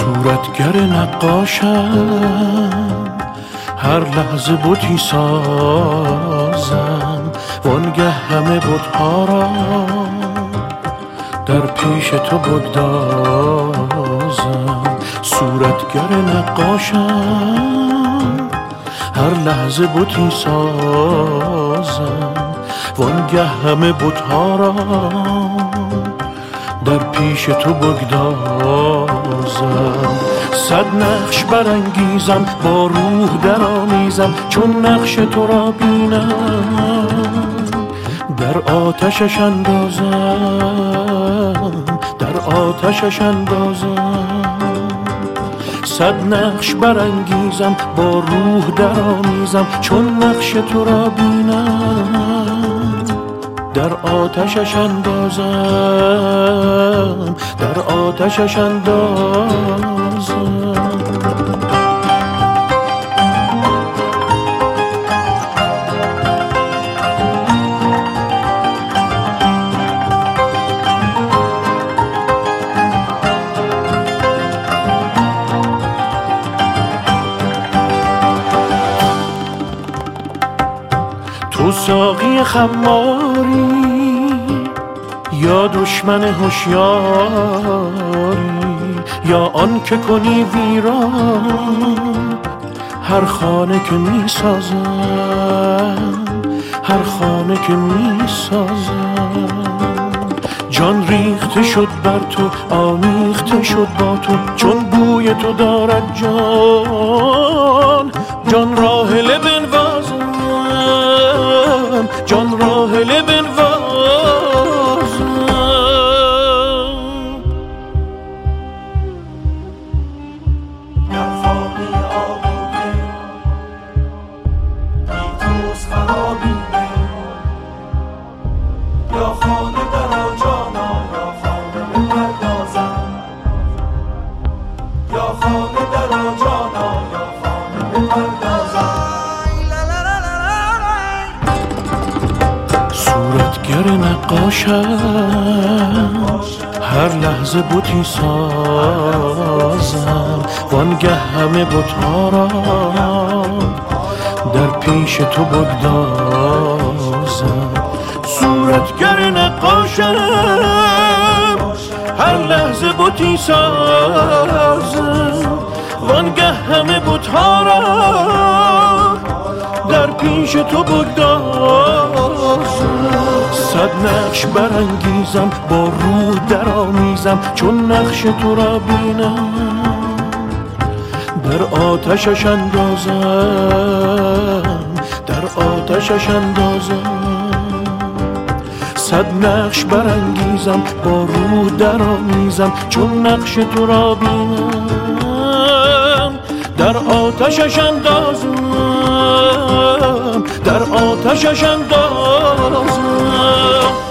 صورتگر نقاشم، هر لحظه بتی سازم، وانگه همه بت‌ها را در پیش تو بگدازم. صورتگر نقاشم، هر لحظه بتی سازم، وانگه همه بت‌ها را در پیش تو بگدازم. صد نقش برانگیزم، با روح درآمیزم، چون نقش تو را بینم در آتشش اندازم، در آتشش اندازم. صد نقش برانگیزم، با روح درآمیزم، چون نقش تو را بینم در آتشش اندازم، در آتشش اندازم. تو ساقی خماری یا دشمن هوشیاری، یا آن که کنی ویران هر خانه که می سازم، هر خانه که می سازم. جان ریخته شد بر تو، آمیخته شد با تو، چون بوی تو دارد جان، جان راحله بنوازم، جان راحله بنوازم. در خانه آبوده بی توز خرابیده، یا خانه درا جانا، یا خانه بپردازم، یا خانه درا جانا، یا خانه بپردازم. صورتگر نقاشم، هر لحظه بتی سازم، وانگه همه بت‌ها را در پیش تو بگدازم. صورتگر نقاشم، هر لحظه بتی سازم، وانگه همه بت‌ها را در پیش تو بگدازم. صد نقش برانگیزم، با روح درآمیزم، چون نقش تو را بینم در آتشش اندازم، در آتشش اندازم. صد نقش برانگیزم، با روح درآمیزم، چون نقش تو را بینم در آتشش اندازم، در آتشش اندازم.